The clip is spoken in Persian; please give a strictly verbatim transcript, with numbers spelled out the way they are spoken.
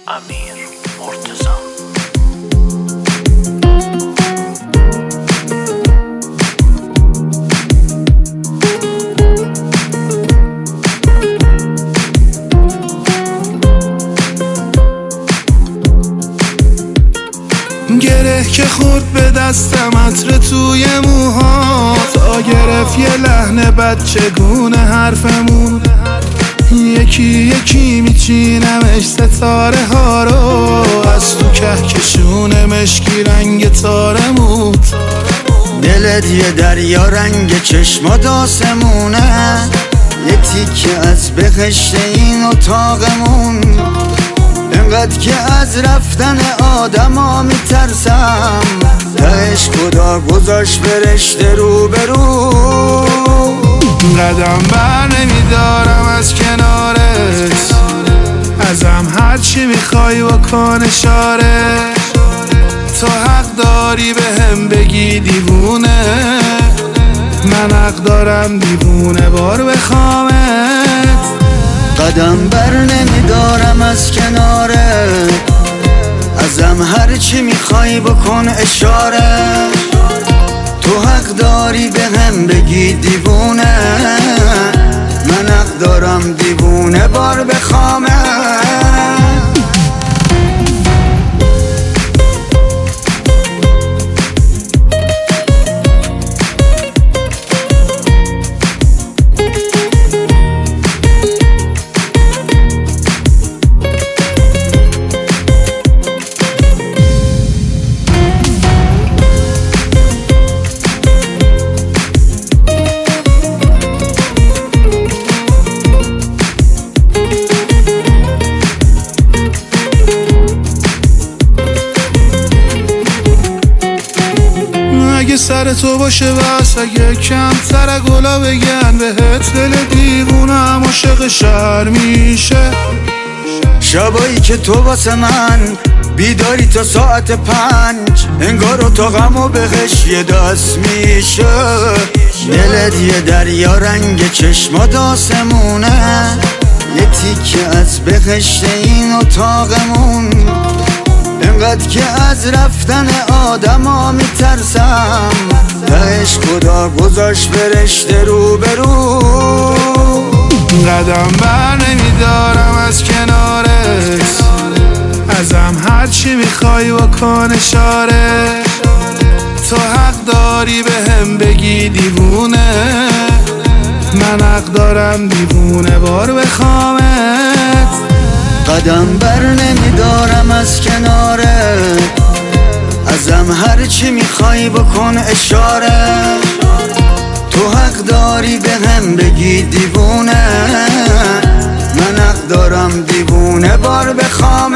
امیر مرتضی. گره که خورد به دستم عطر توی موها، تا گرفت یه لحن بد چگونه حرفمون. یکی یکی میچینمش ستاره ها رو، از تو کهکشون مشکی رنگ تارمون. دلت یه دریا رنگ چشمات آسمونه، یه تیکه از بهشت این اتاقمون. اینقدر که از رفتن آدم ها میترسم، تهش خدا گذاشت برشته رو به رو. قدم بر نمیدارم از کنارت، ازم هرچی میخوای بکن اشاره. تو حق داری به هم بگی دیوونه، من حق دارم دیوونه بار بخوامت. قدم بر نمیدارم از کنارت، ازم هرچی میخوای بکن اشاره. تو حق داری به هم بگی دیوونه، من حق دارم دیوونه بار بخوامت. اگه سر تو باشه بس، اگه کمتر گلا بگن بهت، دل دیوونم عاشق شهر میشه. شبایی که تو واسه من بیداری تا ساعت پنج، انگار اتاقمو بهش یه دست میشه. دلت یه دریا رنگ چشمات آسمونه، یه تیکه از بهشت این اتاقمون. اینقدر که از رفتن آدم ها میترسم، تهش خدا گذاشت برشته رو به رو. قدم بر نمیدارم از کنارت، ازم هرچی میخوای بکن اشاره. تو حق داری به هم بگی دیوونه، من حق دارم دیوونه بار بخوامت. قدم بر نمیدارم از کنارت، ازم هرچی میخوای بکن اشاره. تو حق داری به هم بگی دیوونه، من حق دارم دیوونه بار بخوامت.